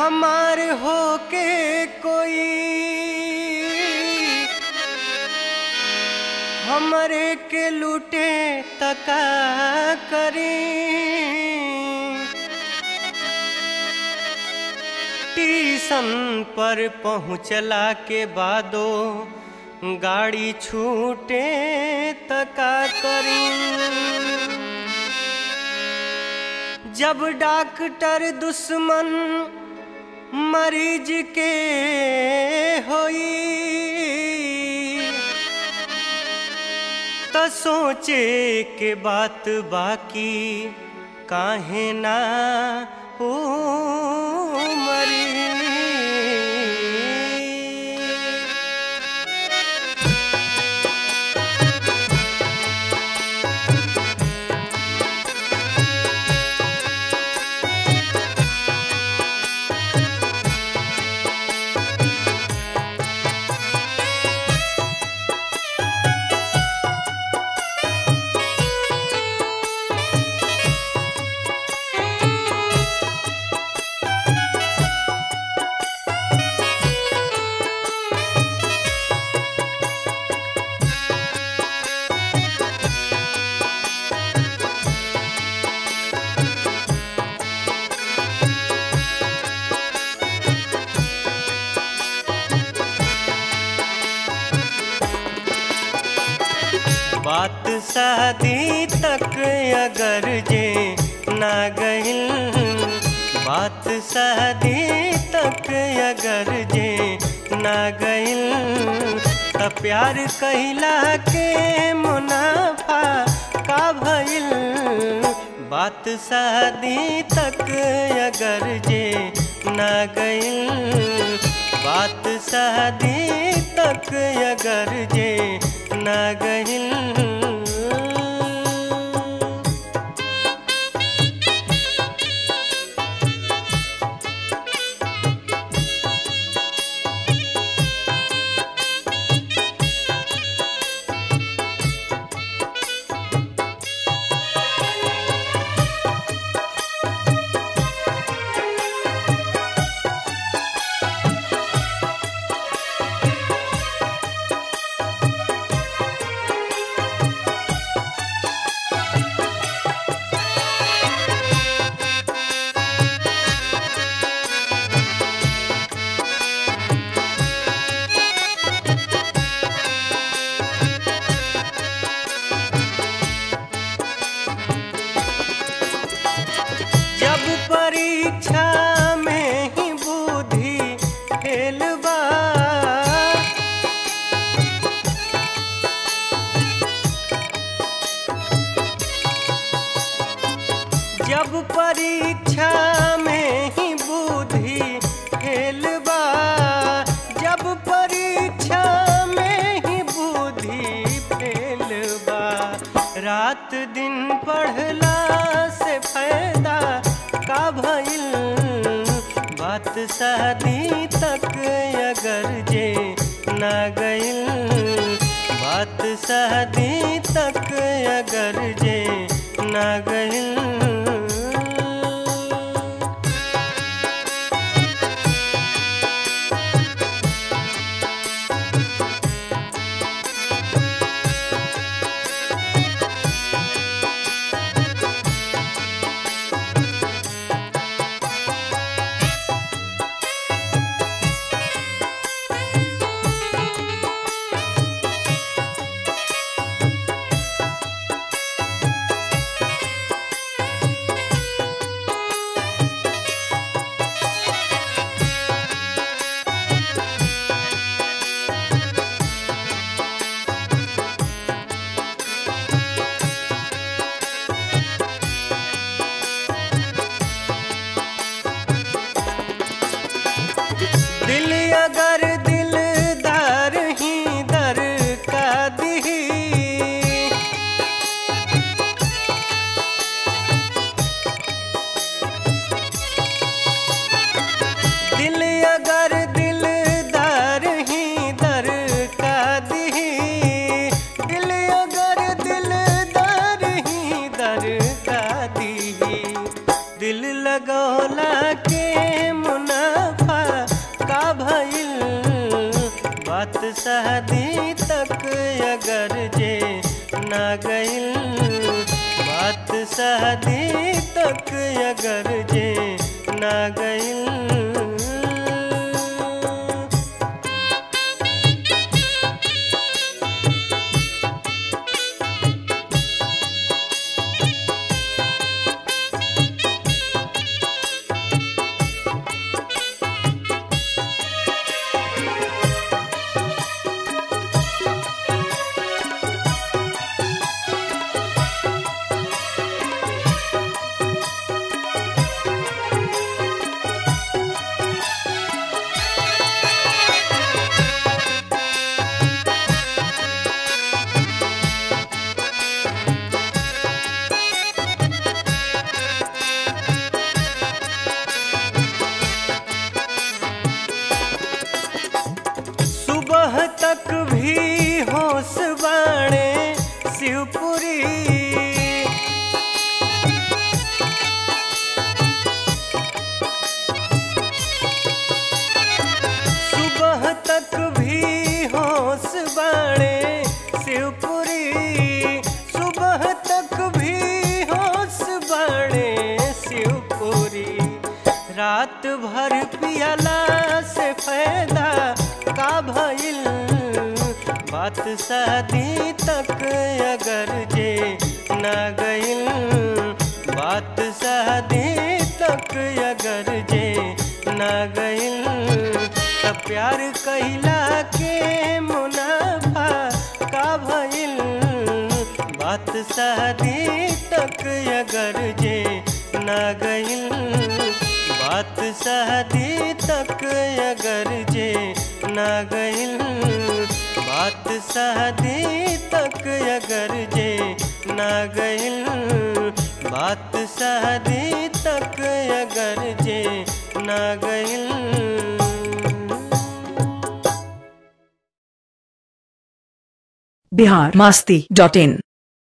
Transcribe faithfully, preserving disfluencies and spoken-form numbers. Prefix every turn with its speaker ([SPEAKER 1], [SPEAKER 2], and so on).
[SPEAKER 1] हमार होके कोई हमरे के लूटे तका करी। टीसन पर पहुँचला के बादो गाड़ी छूटे तका करी। जब डॉक्टर दुश्मन मरीज के होई तो सोचे के बात बाकी काहे ना हो मरी। बात शादी तक अगर जे ना गइल, बात शादी तक अगर जे ना गइल त प्यार कहिला के मुनाफा का भइल। बात शादी तक अगर जे ना गइल, बात शादी तक अगर जे ना गइल। परीक्षा में ही बुद्धि फेल बा, जब परीक्षा में ही बुद्धि फेल बा, जब परीक्षा में ही बुद्धि फेल बा। रात दिन पढ़ला से फायदा का भइल। बात शादी तक अगर जे ना गइल, बात शादी तक अगर जे ना गइल। शादी तक अगर जे ना गइल, बात शादी तक अगर जे ना गइल। सुबह तक भी होश बाणे शिवपुरी, सुबह तक भी होश बाणे शिवपुरी, सुबह तक भी होश बाणे शिवपुरी। रात भर पियला से फायदा का भइल, बात शादी तक अगर जे ना गइल, बात शादी तक अगर जे ना गइल। त प्यार कइला के मुनाफा का भइल, बात शादी तक अगर जे ना गइल, बात शादी तक अगर जे ना गइल, बात शादी तक अगर जे ना गइल, बात शादी तक अगर जे ना गइल।
[SPEAKER 2] बिहार मस्ती डॉट इन।